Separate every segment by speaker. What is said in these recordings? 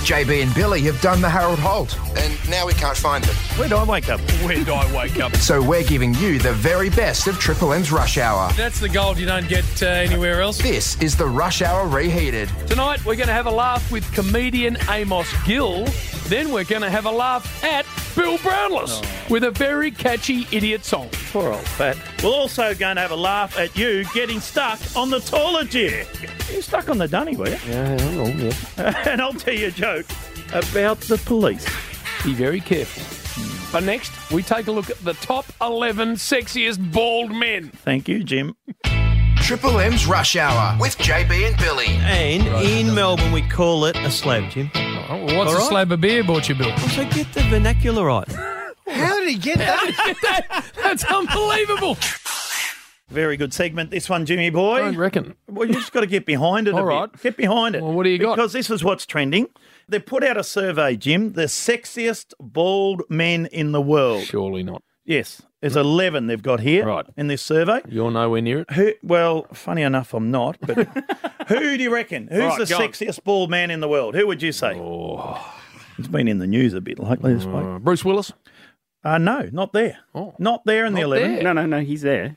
Speaker 1: JB and Billy have done the Harold Holt.
Speaker 2: And now we can't find them.
Speaker 3: Where do I wake up?
Speaker 1: So we're giving you the very best of Triple M's Rush Hour.
Speaker 4: That's the gold you don't get anywhere else.
Speaker 1: This is the Rush Hour Reheated.
Speaker 4: Tonight, we're going to have a laugh with comedian Amos Gill. Then we're going to have a laugh at Bill Brownless with a very catchy idiot song.
Speaker 3: Poor old fat. We're also going to have a laugh at you getting stuck on the toilet chair. You stuck on the dunny, were you?
Speaker 4: Yeah.
Speaker 3: And I'll tell you a joke about the police.
Speaker 4: Be very careful. But next, we take a look at the top 11 sexiest bald men.
Speaker 3: Thank you, Jim.
Speaker 1: Triple M's Rush Hour with JB and Billy.
Speaker 5: And in Melbourne, we call it a slab, Jim.
Speaker 4: Oh, what's a slab of beer bought you, Bill?
Speaker 5: So get the vernacular right.
Speaker 1: How did he get that?
Speaker 4: That's unbelievable.
Speaker 3: Very good segment, this one, Jimmy boy.
Speaker 4: I reckon.
Speaker 3: Well, you just got to get behind it
Speaker 4: All
Speaker 3: a
Speaker 4: right.
Speaker 3: bit. Get behind it.
Speaker 4: Well, what do you got?
Speaker 3: Because this is what's trending. They put out a survey, Jim, the sexiest bald men in the world.
Speaker 4: Surely not.
Speaker 3: Yes, there's 11 they've got here
Speaker 4: Right.
Speaker 3: in this survey.
Speaker 4: You're nowhere near it.
Speaker 3: Well, funny enough, I'm not, but who do you reckon? Who's
Speaker 4: Right,
Speaker 3: the
Speaker 4: go on.
Speaker 3: sexiest bald man in the world? Who would you say? It's been in the news a bit lately this week.
Speaker 4: Bruce Willis?
Speaker 3: No, not there.
Speaker 4: Oh.
Speaker 3: Not there in the
Speaker 4: Not
Speaker 3: 11.
Speaker 4: there.
Speaker 6: No, he's there.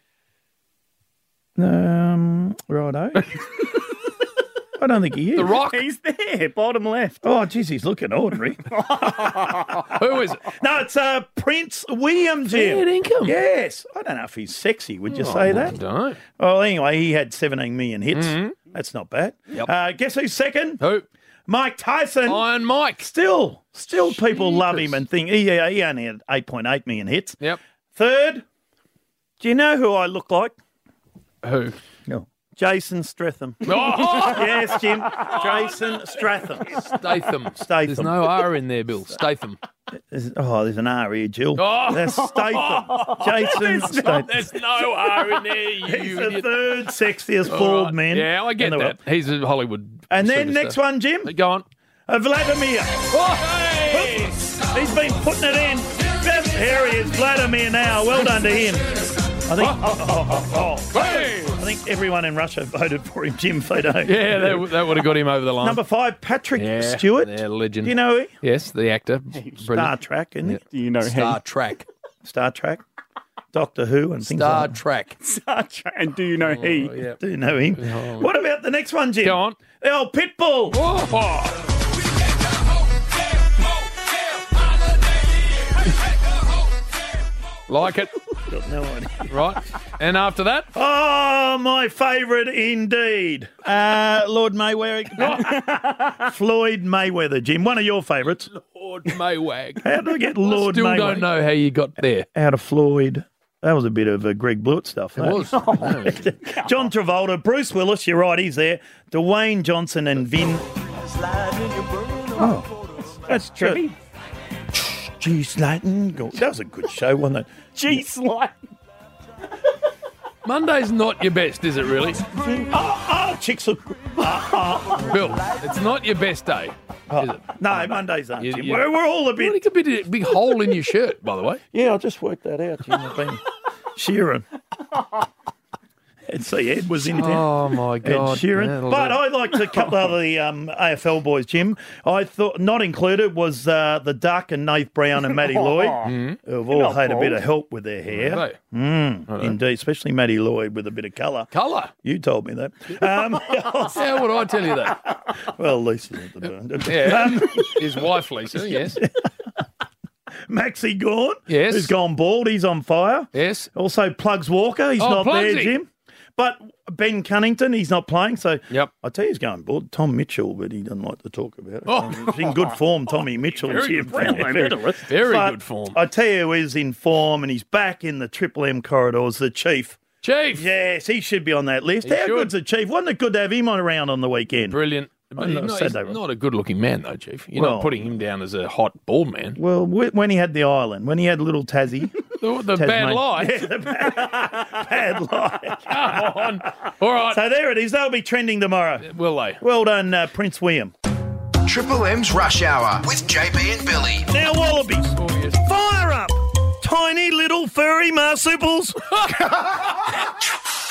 Speaker 3: Righto. I don't think he is.
Speaker 4: The Rock?
Speaker 6: He's there, bottom left.
Speaker 3: Oh, geez, he's looking ordinary.
Speaker 4: Who is it?
Speaker 3: No, it's Prince William, Jim.
Speaker 4: Fair income.
Speaker 3: Yes. I don't know if he's sexy. Would you say
Speaker 4: I
Speaker 3: that?
Speaker 4: don't.
Speaker 3: Well, anyway, he had 17 million hits. That's not bad.
Speaker 4: Yep.
Speaker 3: Guess who's second?
Speaker 4: Who?
Speaker 3: Mike Tyson.
Speaker 4: Iron Mike.
Speaker 3: Still people love
Speaker 4: Jeepers.
Speaker 3: him and think he only had 8.8 million hits.
Speaker 4: Yep.
Speaker 3: Third, do you know who I look like?
Speaker 4: Who?
Speaker 3: No. Jason Statham.
Speaker 4: Oh,
Speaker 3: Yes, Jim. Jason Statham.
Speaker 4: Statham.
Speaker 3: Statham.
Speaker 4: There's no R in there, Bill. Statham.
Speaker 3: There's an R here, Jill.
Speaker 4: Oh.
Speaker 3: That's Statham. Jason Statham.
Speaker 4: There's no R in there,
Speaker 3: He's
Speaker 4: you
Speaker 3: the
Speaker 4: idiot.
Speaker 3: third sexiest
Speaker 4: All
Speaker 3: bald
Speaker 4: right.
Speaker 3: man.
Speaker 4: Yeah, I get
Speaker 3: in the
Speaker 4: that.
Speaker 3: world.
Speaker 4: He's a Hollywood
Speaker 3: And then
Speaker 4: superstar.
Speaker 3: next one, Jim,
Speaker 4: Go on.
Speaker 3: Vladimir.
Speaker 4: Oh, hey!
Speaker 3: He's been putting it in. Here he is, Vladimir now. Well done to him. I think everyone in Russia voted for him, Jim Fido.
Speaker 4: Yeah, that would have got him over the line.
Speaker 3: Number 5, Patrick
Speaker 4: Yeah,
Speaker 3: Stewart.
Speaker 4: yeah, legend.
Speaker 3: Do you know who?
Speaker 4: Yes, the actor.
Speaker 3: Star
Speaker 4: Brilliant.
Speaker 3: Trek, isn't it?
Speaker 6: Do you know
Speaker 4: Star Trek.
Speaker 3: Star Trek, Doctor Who, and things
Speaker 4: Star
Speaker 3: like that.
Speaker 4: Trek.
Speaker 6: And do you know he?
Speaker 4: Oh, yeah.
Speaker 3: Do you know him? What about the next one, Jim?
Speaker 4: Go on.
Speaker 3: The old Pitbull.
Speaker 4: Oh. Like it.
Speaker 3: Got no idea.
Speaker 4: Right. And after that?
Speaker 3: Oh, my favourite indeed. Lord Mayweather. Floyd Mayweather, Jim. One of your favourites.
Speaker 4: Lord Maywag.
Speaker 3: How did I get Lord
Speaker 4: Still
Speaker 3: Mayweather
Speaker 4: don't know how you got there.
Speaker 3: out of Floyd? That was a bit of Greg Blewett stuff.
Speaker 4: It
Speaker 3: that.
Speaker 4: was.
Speaker 3: John Travolta, Bruce Willis, you're right, he's there. Dwayne Johnson and Vin. Oh, that's trippy. G Slatin. That was a good show, wasn't it?
Speaker 6: G-Slide.
Speaker 4: Monday's not your best, is it really?
Speaker 3: Chicks are...
Speaker 4: Bill, it's not your best day, is it?
Speaker 3: No, Mondays aren't,
Speaker 4: You-
Speaker 3: Jim.
Speaker 4: you-
Speaker 3: We're all a
Speaker 4: You
Speaker 3: bit...
Speaker 4: got a big hole in your shirt, by the way.
Speaker 3: Yeah, I just worked that out, Jim. I've been shearing. And see, Ed was in town.
Speaker 4: Oh, my
Speaker 3: Ed
Speaker 4: God.
Speaker 3: Sheeran.
Speaker 4: Yeah,
Speaker 3: But I liked a couple of the AFL boys, Jim. I thought not included was the Duck and Nath Brown and Matty Lloyd, who've all had a bit of help with their hair.
Speaker 4: Hey,
Speaker 3: Indeed, especially Matty Lloyd with a bit of colour.
Speaker 4: colour.
Speaker 3: You told me that.
Speaker 4: How would I tell you that?
Speaker 3: Well, Lisa's at the burn.
Speaker 4: Yeah. His wife, Lisa, yes.
Speaker 3: Maxie Gorn,
Speaker 4: Yes.
Speaker 3: who's gone bald. He's on fire.
Speaker 4: Yes.
Speaker 3: Also, Plugs Walker. He's not there,
Speaker 4: Plugsy.
Speaker 3: Jim. But Ben Cunnington, he's not playing. So
Speaker 4: Yep.
Speaker 3: I tell you, he's going bald. Tom Mitchell, but he doesn't like to talk about it. He's in good form, Tommy Mitchell.
Speaker 4: Very good form.
Speaker 6: medalist.
Speaker 4: Very
Speaker 3: But
Speaker 4: good form.
Speaker 3: I tell you, he's in form and he's back in the Triple M corridors, the Chief.
Speaker 4: Chief.
Speaker 3: Yes, he should be on that list.
Speaker 4: He
Speaker 3: How
Speaker 4: should.
Speaker 3: good's the Chief? Wasn't it good to have him around on the weekend?
Speaker 4: Brilliant. But
Speaker 3: know,
Speaker 4: he's
Speaker 3: Saturday,
Speaker 4: not a good-looking man, though, Chief. You're
Speaker 3: Well-
Speaker 4: not putting him down as a hot, bald man.
Speaker 3: Well, when he had the island, when he had little Tassie.
Speaker 4: The bad
Speaker 3: Tasmania.
Speaker 4: lie.
Speaker 3: Yeah, the bad lie.
Speaker 4: Come on. All right.
Speaker 3: So there it is. They'll be trending tomorrow.
Speaker 4: Will they?
Speaker 3: Well done, Prince William.
Speaker 1: Triple M's Rush Hour with JB and Billy.
Speaker 3: Now, Wallabies,
Speaker 4: Oh, yes.
Speaker 3: fire up! Tiny little furry marsupials.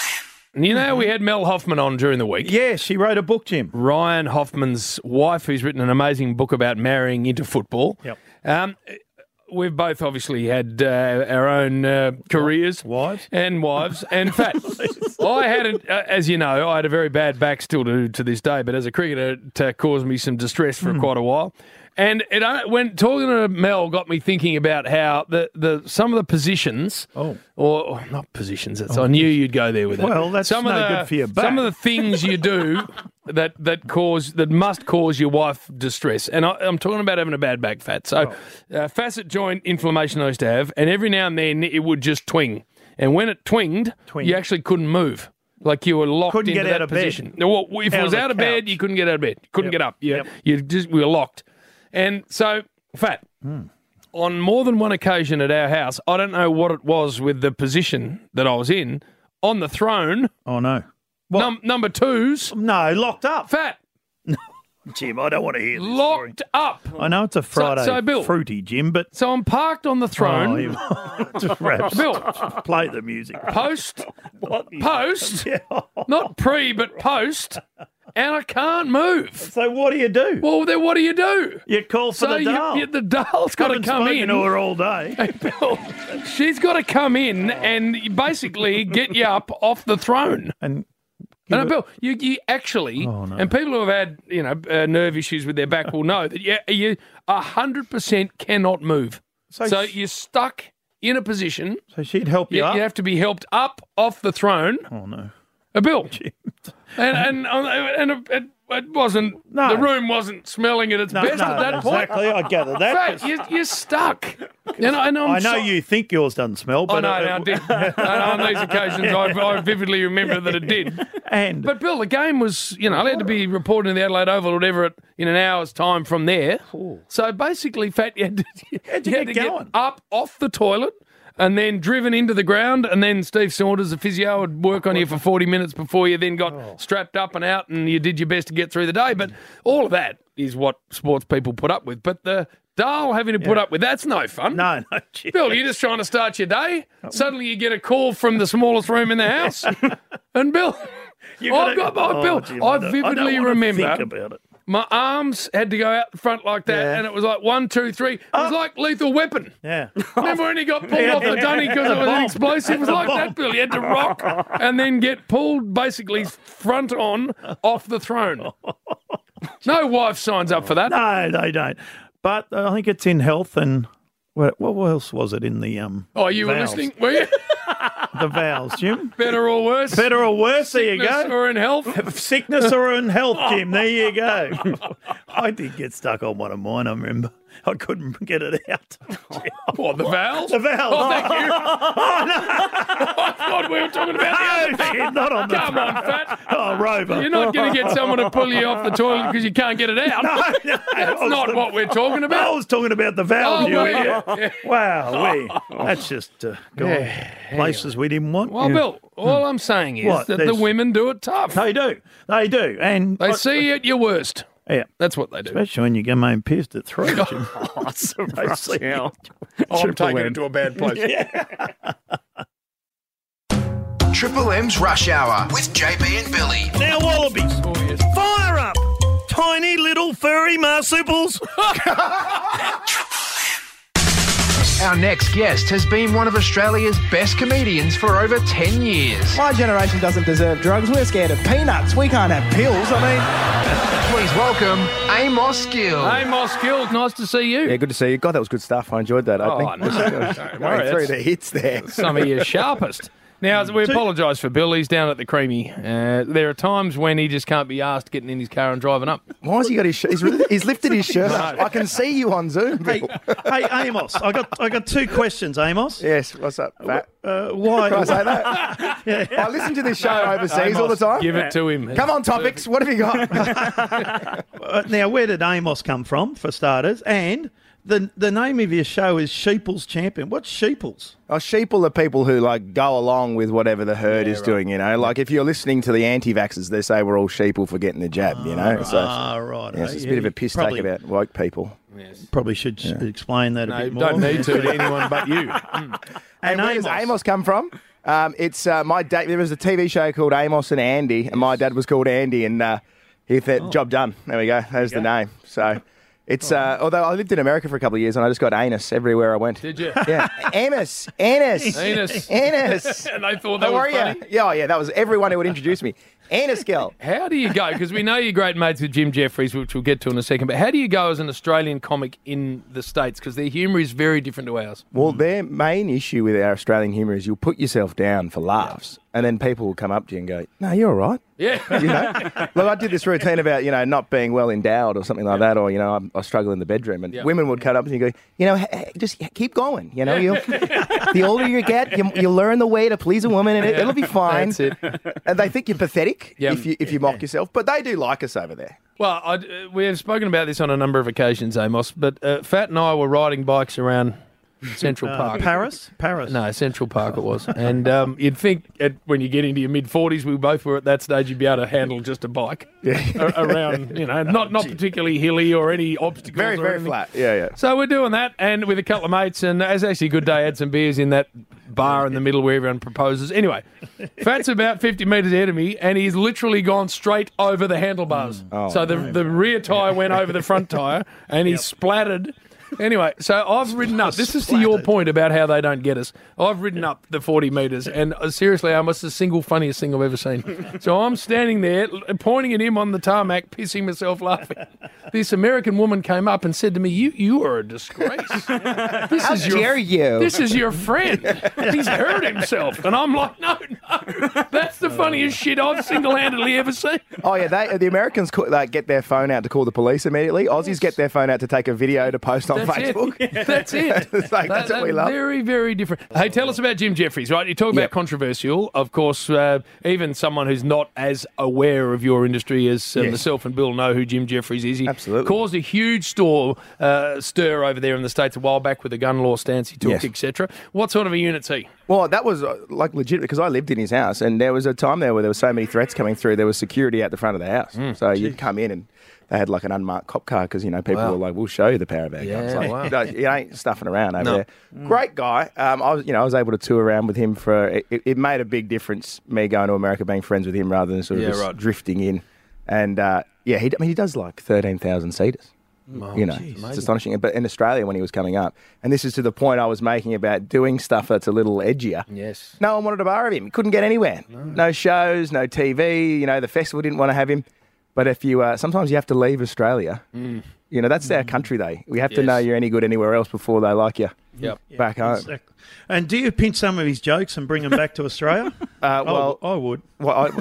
Speaker 4: And you know we had Mel Hoffman on during the week.
Speaker 3: Yeah, she wrote a book, Jim.
Speaker 4: Ryan Hoffman's wife, who's written an amazing book about marrying into football.
Speaker 3: Yep.
Speaker 4: We've both obviously had our own careers.
Speaker 3: Wives.
Speaker 4: And wives. And in fact, I had, as you know, I had a very bad back still to this day, but as a cricketer, it caused me some distress for quite a while. And when talking to Mel got me thinking about how some of the positions, or not positions, I knew you'd go there with that.
Speaker 3: Well, that's no good for your back.
Speaker 4: Some of the things you do that must cause your wife distress. And I'm talking about having a bad back, Fat. So facet joint inflammation I used to have, and every now and then it would just twing. And when it twinged, you actually couldn't move. Like you were locked
Speaker 3: couldn't
Speaker 4: into
Speaker 3: get out
Speaker 4: that
Speaker 3: of
Speaker 4: position.
Speaker 3: bed.
Speaker 4: Well, if it was out of bed,
Speaker 3: couch.
Speaker 4: you couldn't get out of bed. You couldn't get up. You were locked. And so, Fat, on more than one occasion at our house, I don't know what it was with the position that I was in, on the throne.
Speaker 3: Oh, no.
Speaker 4: Number twos.
Speaker 3: No, locked up.
Speaker 4: Fat.
Speaker 3: Jim, I don't want to hear this
Speaker 4: Locked up.
Speaker 3: I know it's a Friday
Speaker 4: So, Bill,
Speaker 3: fruity, Jim, but...
Speaker 4: So I'm parked on the throne. Bill.
Speaker 3: Play the music.
Speaker 4: Post, not pre, but post, and I can't move.
Speaker 3: So what do you do?
Speaker 4: Well, then what do you do?
Speaker 3: You call for the Dale.
Speaker 4: The Dale's got to come in.
Speaker 3: to her all day.
Speaker 4: Hey, Bill, she's got to come in and basically get you up off the throne.
Speaker 3: And
Speaker 4: Bill, you actually, and people who have had nerve issues with their back will know that you 100% cannot move. So you're stuck in a position.
Speaker 3: So she'd help you up?
Speaker 4: You have to be helped up off the throne.
Speaker 3: Oh, no.
Speaker 4: Bill. And it wasn't, the room wasn't smelling at its best at that point.
Speaker 3: Exactly, I gather that.
Speaker 4: Fact, you're stuck. I
Speaker 3: know you think yours doesn't smell, but...
Speaker 4: I did. On these occasions, I vividly remember that it did. But, Bill, the game was, allowed to be reported in the Adelaide Oval or whatever in an hour's time from there. So, basically, Fat, you had to get up off the toilet and then driven into the ground, and then Steve Saunders, the physio, would work on you for 40 minutes before you then got strapped up and out and you did your best to get through the day. But all of that is what sports people put up with. But the Dale having to put up with, that's no fun.
Speaker 3: No.
Speaker 4: Bill, you're just trying to start your day. Suddenly you get a call from the smallest room in the house. And Bill, I vividly remember
Speaker 3: think about it.
Speaker 4: My arms had to go out the front like that, and it was like 1, 2, 3. It was like Lethal Weapon.
Speaker 3: Yeah.
Speaker 4: Remember when he got pulled off the dunny because it was an explosive? It was like that, Bill. You had to rock and then get pulled basically front on off the throne. No wife signs up for that.
Speaker 3: No, they don't. But I think it's in health and... What else was it in the
Speaker 4: Oh, you were
Speaker 3: vows?
Speaker 4: listening, were you?
Speaker 3: The vows, Jim.
Speaker 4: Better or worse?
Speaker 3: Better or worse, there you
Speaker 4: Sickness
Speaker 3: go.
Speaker 4: or in health?
Speaker 3: Sickness or in health, Jim. There you go. I did get stuck on one of mine, I remember. I couldn't get it out.
Speaker 4: What, the vows?
Speaker 3: The vows.
Speaker 4: Oh, thank you. I thought we were talking about the other
Speaker 3: Shit, not on the
Speaker 4: Come on, Fat.
Speaker 3: Oh, Rover.
Speaker 4: You're not going to get someone to pull you off the toilet because you can't get it out.
Speaker 3: No,
Speaker 4: That's not what we're talking
Speaker 3: I
Speaker 4: about.
Speaker 3: was talking about the vows.
Speaker 4: Yeah.
Speaker 3: Wow, that's just gone places we didn't want.
Speaker 4: Well, Bill, all I'm saying is that the women do it tough.
Speaker 3: They do. And
Speaker 4: They see you at your worst.
Speaker 3: Yeah.
Speaker 4: That's what they do.
Speaker 3: Especially when you come home pissed at 3, Jim.
Speaker 4: I'm taking it to a bad place.
Speaker 1: Triple M's Rush Hour with JB and Billy.
Speaker 3: Now, Wallabies, fire up! Tiny little furry marsupials.
Speaker 1: Our next guest has been one of Australia's best comedians for over 10 years.
Speaker 2: My generation doesn't deserve drugs. We're scared of peanuts. We can't have pills.
Speaker 1: Please welcome Amos Gill.
Speaker 4: Amos Gill, nice to see you.
Speaker 7: Yeah, good to see you. God, that was good stuff. I enjoyed that. I think
Speaker 4: no.
Speaker 7: through the hits there.
Speaker 4: Some of your sharpest. Now, we apologise for Bill. He's down at the Creamy. There are times when he just can't be asked getting in his car and driving up.
Speaker 7: Why has he got his shirt? He's lifted his shirt up. I can see you on Zoom.
Speaker 3: Hey, Amos, I got 2 questions, Amos.
Speaker 7: Yes, what's up, Fat?
Speaker 3: Why?
Speaker 7: Can I say that? I listen to this show overseas all the time.
Speaker 4: Give it to him.
Speaker 7: Come on, topics. What have you got?
Speaker 3: Now, where did Amos come from, for starters? And the name of your show is Sheeples Champion. What's Sheeples?
Speaker 7: Sheeple are people who go along with whatever the herd is doing, Like if you're listening to the anti-vaxxers, they say we're all sheeple for getting the jab,
Speaker 3: Right.
Speaker 7: Yes, it's a bit of a piss take about woke people.
Speaker 3: Yes. Probably should explain that a bit more.
Speaker 4: Don't need to anyone but you.
Speaker 7: And where does Amos come from? It's my dad. There was a TV show called Amos and Andy, and my dad was called Andy, and he said, job done. There we go. There's the name. So it's although I lived in America for a couple of years, and I just got anus everywhere I went.
Speaker 4: Did you?
Speaker 7: Yeah, Amos.
Speaker 4: Anus.
Speaker 7: And they
Speaker 4: thought that was funny?
Speaker 7: Yeah, that was everyone who would introduce me. Anus girl.
Speaker 4: How do you go? Because we know you're great mates with Jim Jeffries, which we'll get to in a second. But how do you go as an Australian comic in the States? Because their humour is very different to ours.
Speaker 7: Well, their main issue with our Australian humour is you'll put yourself down for laughs, and then people will come up to you and go, "No, you're all right."
Speaker 4: Yeah.
Speaker 7: You know? Look, I did this routine about, not being well endowed or something like that, or, I struggle in the bedroom, and women would come up to you and go, just keep going. You'll, the older you get, you'll learn the way to please a woman, and it'll be fine.
Speaker 4: That's it.
Speaker 7: And they think you're pathetic if you mock yourself, but they do like us over there.
Speaker 4: Well, we have spoken about this on a number of occasions, Amos, but Fat and I were riding bikes around Central Park.
Speaker 3: Paris?
Speaker 4: No, Central Park it was. And you'd think when you get into your mid-40s, we both were at that stage, you'd be able to handle just a bike around, not particularly hilly or any obstacles.
Speaker 7: Very,
Speaker 4: or
Speaker 7: very
Speaker 4: anything.
Speaker 7: flat. Yeah.
Speaker 4: So we're doing that, and with a couple of mates, and as actually a good day, had some beers in that bar in the middle where everyone proposes. Anyway, Fat's about 50 metres ahead of me, and he's literally gone straight over the handlebars. So the rear tyre went over the front tyre, and he splattered. Anyway, so I've ridden up. This is to your point about how they don't get us. I've ridden up the 40 metres, and seriously, it's the single funniest thing I've ever seen. So I'm standing there, pointing at him on the tarmac, pissing myself laughing. This American woman came up and said to me, "You are a disgrace.
Speaker 7: How dare you?
Speaker 4: This is your friend. He's hurt himself." And I'm like, no, that's the funniest shit I've single-handedly ever seen.
Speaker 7: Oh, yeah, the Americans get their phone out to call the police immediately. Aussies get their phone out to take a video to post on Facebook.
Speaker 4: That's it.
Speaker 7: That's what we love.
Speaker 4: Very, very different. Hey, tell us about Jim Jeffries, right? You talk about controversial. Of course, even someone who's not as aware of your industry as myself and Bill know who Jim Jeffries is. He
Speaker 7: absolutely
Speaker 4: caused a huge stir over there in the States a while back with the gun law stance he took, etc. What sort of a unit's he?
Speaker 7: Well, that was legit because I lived in his house, and there was a time there where there were so many threats coming through. There was security out the front of the house, so you'd come in and they had like an unmarked cop car because people were like, "We'll show you the power of our guns." Like, you ain't stuffing around over there. Great guy. I was able to tour around with him for. It made a big difference. Me going to America, being friends with him rather than sort of just drifting in. And he does like 13,000 seaters. It's astonishing. But in Australia, when he was coming up, and this is to the point I was making about doing stuff that's a little edgier.
Speaker 4: Yes.
Speaker 7: No one wanted a bar of him. He couldn't get anywhere. No shows, no TV. The festival didn't want to have him. But if you sometimes you have to leave Australia. That's our country, though. We have to know you're any good anywhere else before they like you back home.
Speaker 3: Exactly. And do you pinch some of his jokes and bring them back to Australia?
Speaker 7: Well,
Speaker 3: I would.
Speaker 7: Well,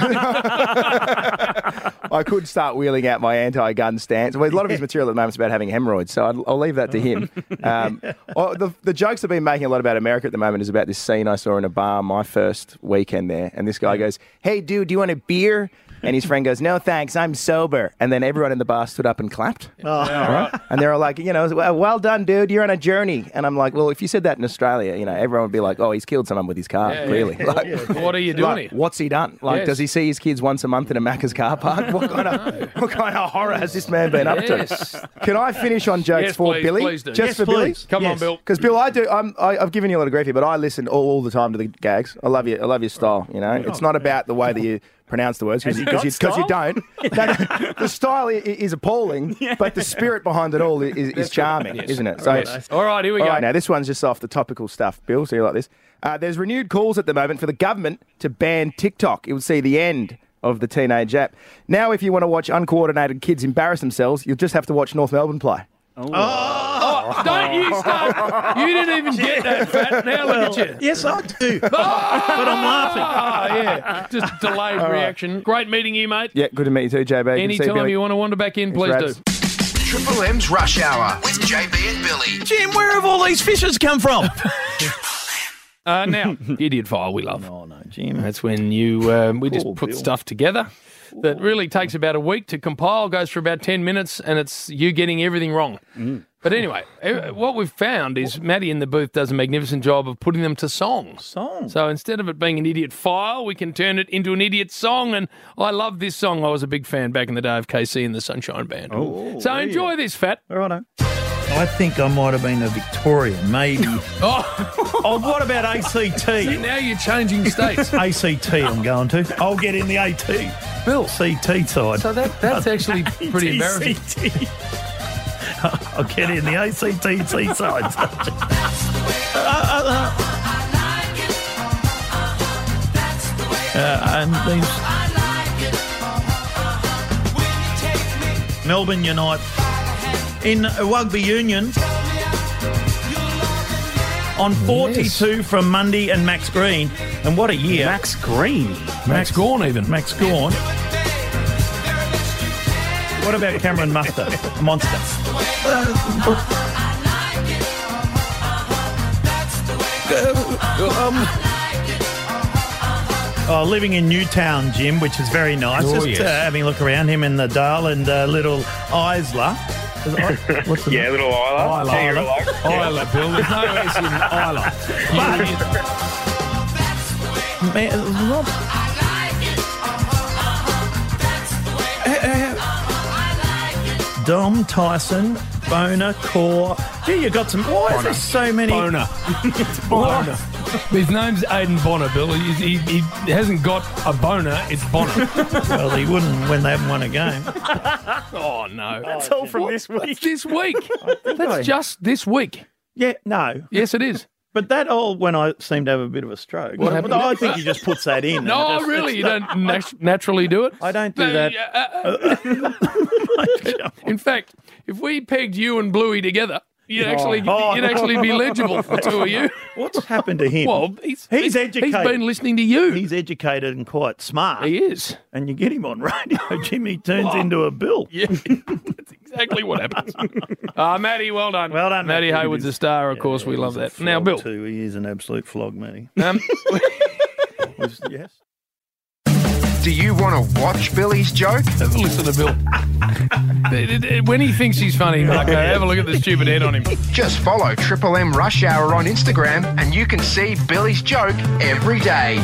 Speaker 7: I could start wheeling out my anti-gun stance. Well, a lot of his material at the moment is about having hemorrhoids, so I'll leave that to him. The jokes I've been making a lot about America at the moment is about this scene I saw in a bar my first weekend there, and this guy goes, "Hey, dude, do you want a beer?" And his friend goes, "No, thanks, I'm sober." And then everyone in the bar stood up and clapped. And they're all like, "Well done, dude, you're on a journey." And I'm like, well, if you said that in Australia, everyone would be like, "Oh, he's killed someone with his car, clearly."
Speaker 4: What are you doing here?
Speaker 7: What's he done? Does he see his kids once a month in a Macca's car park? What kind of horror has this man been up to? Can I finish on jokes for
Speaker 4: please,
Speaker 7: Billy?
Speaker 4: Please do.
Speaker 7: Just for Billy?
Speaker 4: Come on, Bill.
Speaker 7: Because Bill, I've given you a lot of grief here, but I listen all the time to the gags. I love your style. It's not about the way that you pronounce the words because you don't. The style is appalling, but the spirit behind it all is charming, isn't it? So,
Speaker 4: all right, here we go.
Speaker 7: Right, now, this one's just off the topical stuff, Bill, so you like this. There's renewed calls at the moment for the government to ban TikTok. It would see the end of the teenage app. Now, if you want to watch uncoordinated kids embarrass themselves, you'll just have to watch North Melbourne play.
Speaker 4: Don't you start. You didn't even get that, Fat. Now look at you.
Speaker 3: Yes, I do. But I'm laughing.
Speaker 4: Just delayed reaction. Great meeting you, mate.
Speaker 7: Yeah, good to meet you too, JB.
Speaker 4: Anytime you want to wander back in, please do.
Speaker 1: Triple M's Rush Hour with JB and Billy.
Speaker 5: Jim, where have all these fishes come from?
Speaker 4: Now, Idiot File we love.
Speaker 3: Oh, no, Jim.
Speaker 4: That's when we just put stuff together that really takes about a week to compile, goes for about 10 minutes, and it's you getting everything wrong. But anyway, what we've found is Maddie in the booth does a magnificent job of putting them to songs. So instead of it being an idiot file, we can turn it into an idiot song, and I love this song. I was a big fan back in the day of KC and the Sunshine Band. So enjoy this, Fat.
Speaker 3: All right. I think I might have been a Victorian, maybe. Oh, what about ACT?
Speaker 4: Now you're changing states.
Speaker 3: ACT I'm going to. I'll get in the AT.
Speaker 4: Bill.
Speaker 3: CT side.
Speaker 4: So that's actually pretty embarrassing.
Speaker 3: I'll get in the ACT side. And these Melbourne United in Rugby Union on 42 from Mundy and Max Green. And what a year.
Speaker 6: Max Green.
Speaker 4: Max Gawn even.
Speaker 3: Max Gawn. What about Cameron Muster? A monster. Living in Newtown, Jim, which is very nice. Just having a look around him in the Dale and little Isla. What's the name?
Speaker 8: Little Isla.
Speaker 4: Isla, Bill. There's no S in Isla.
Speaker 3: Dom, Tyson, Boner, Core. Gee, you got some. Why is there so many?
Speaker 4: Boner. Boner. His name's Aidan Bonner, Bill. He hasn't got a boner, it's Bonner.
Speaker 3: Well, he wouldn't when they haven't won a game.
Speaker 4: Oh, no.
Speaker 6: That's all from this week.
Speaker 4: That's this week. That's just this week.
Speaker 3: Yeah, no.
Speaker 4: Yes, it is.
Speaker 3: But that all when I seem to have a bit of a stroke.
Speaker 4: What happened?
Speaker 3: I think he just puts that in.
Speaker 4: No, really? You don't naturally do it?
Speaker 3: I don't do that.
Speaker 4: In fact, if we pegged you and Bluey together, you'd actually be legible for two of you.
Speaker 3: What's happened to him?
Speaker 4: Well, he's
Speaker 3: educated.
Speaker 4: He's been listening to you.
Speaker 3: He's educated and quite smart.
Speaker 4: He is.
Speaker 3: And you get him on radio, Jimmy turns into a bill.
Speaker 4: Yeah, that's exactly what happens. Matty, well done.
Speaker 3: Well done,
Speaker 4: Matty
Speaker 3: Matty.
Speaker 4: Hayward's a star, of course. We love that. Now, Bill.
Speaker 3: Too. He is an absolute flog, Matty. Yes.
Speaker 1: Do you want to watch Billy's joke?
Speaker 4: Have a listen to Bill. When he thinks he's funny, Marco, have a look at the stupid head on him.
Speaker 1: Just follow Triple M Rush Hour on Instagram and you can see Billy's joke every day.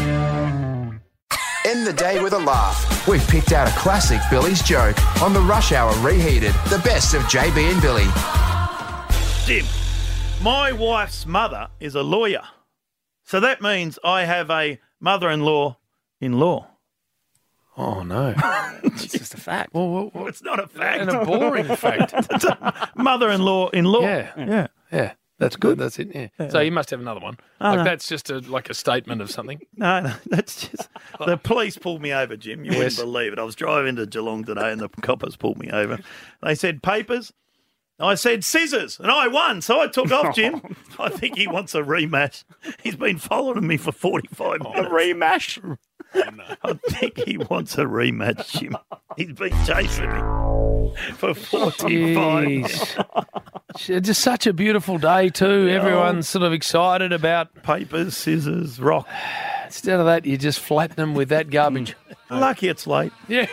Speaker 1: End the day with a laugh. We've picked out a classic Billy's joke on the Rush Hour Reheated, the best of JB and Billy.
Speaker 3: Jim, my wife's mother is a lawyer. So that means I have a mother-in-law in law.
Speaker 4: Oh, no.
Speaker 6: It's just a fact.
Speaker 4: Well,
Speaker 3: It's not a fact.
Speaker 4: and a boring fact.
Speaker 3: It's a mother-in-law in law.
Speaker 4: Yeah. That's good. That's it. Yeah. So you must have another one. That's just a statement of something.
Speaker 3: No, that's just the police pulled me over, Jim. You wouldn't believe it. I was driving to Geelong today and the coppers pulled me over. They said papers. I said scissors, and I won, so I took off, Jim. I think he wants a rematch. He's been following me for 45 minutes.
Speaker 6: A rematch?
Speaker 3: I think he wants a rematch, Jim. He's been chasing me for 45 minutes.
Speaker 4: Just such a beautiful day too. Everyone's sort of excited about
Speaker 3: Papers, scissors, rock.
Speaker 4: Instead of that, you just flatten them with that garbage.
Speaker 3: Lucky it's late.
Speaker 4: Yeah.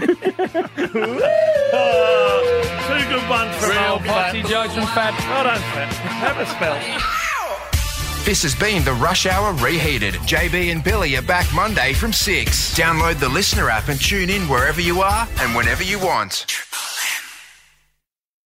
Speaker 3: Two good ones from
Speaker 4: Real
Speaker 3: old
Speaker 4: poxy
Speaker 3: Fat.
Speaker 4: jokes from Fat.
Speaker 3: Well done, Fat. Have a spell.
Speaker 1: This has been the Rush Hour Reheated. JB and Billy are back Monday from 6. Download the Listener app and tune in wherever you are and whenever you want.